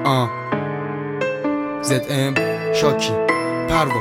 ZM شاکی پروا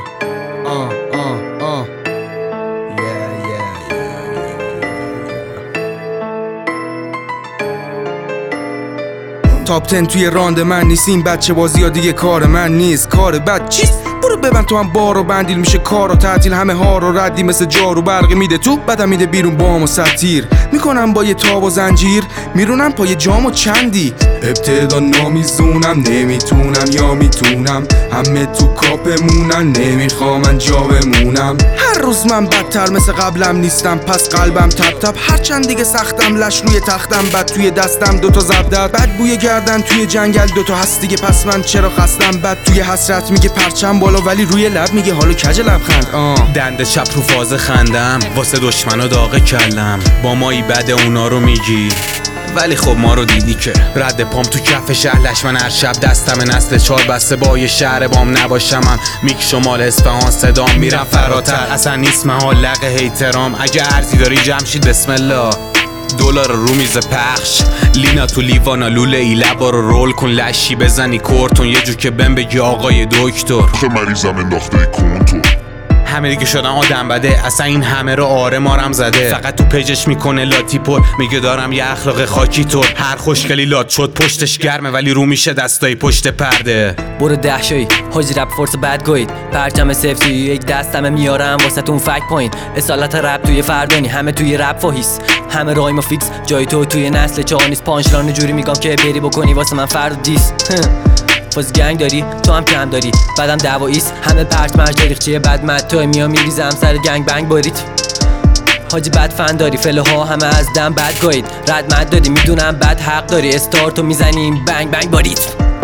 تاپ 10 توی راند من نیست، این بچه بازی ها دیگه کار من نیست. کار بد چیست؟ برو ببن تو هم بارو بندیل میشه کار و تعطیل، همه ها رو ردی مثل جارو برقی میده تو بعدم میده بیرون بام و ستیر میکنم با یه تاب و زنجیر میرونم پای جام و چندی ابتدا نمیزونم نمیتونم یا میتونم همه تو کاپمونن نمیخوام من جا بمونم هر روز من بدتر مثل قبلم نیستم پس قلبم تپ تپ هرچند دیگه سختم لش روی تختم بد توی دستم دوتا زبدر بد بوی گردن توی جنگل دوتا هست دیگه پس من چرا خستم بد توی حسرت میگه پرچم بالا ولی روی لب میگه حالو کج لبخند دنده چپ رو فاز خندم واسه دشمنو داغ کلم با مایی بد اونا رو میگی ولی خب ما رو دیدی که رد پام تو کف شهرش من هر شب دستم نسل 4 بسته با یه شهر بام نباشم من میک شمال اصفهان صدام میرم فراتر اصلا نیست محال لق هیترام اگه ارزی داری جمشید بسم الله دلار رو میز پخش لینا تو لیوانا لوله ای لبا رو رول کن لشی بزنی کورتون یه جو که بهم بگی آقای دکتر خه مریضم انداخته کنتور همه دیگه شدن آدم بده اصلا این همه رو آره مارم زده فقط تو پیجش میکنه لاتی پر میگه دارم یه اخلاق خاکی طور هر خوشگلی لات شد پشتش گرمه ولی رو میشه دستای پشت پرده برو 10 شایی حاجی رپ فورس بد گوید پرچم سفتی یک دستمه میارم واسه تون فک پوینت اصالت رپ توی فردانی همه توی رپ فاهیس همه رایم و فیکس جای تو توی نسل 4 نیست پانچلان جوری میگم که بری بکنی واسه من فرد دیس باز گنگ داری تو هم کم داری بعدم دعواییست همه پرت مرج تاریخچه بد مد توی میا میریزم سر گنگ بنگ باریت حاجی بد فن داری فله ها همه از دم بد گاید رد مد دادی میدونم بد حق داری استارتو میزنیم بنگ بنگ باریت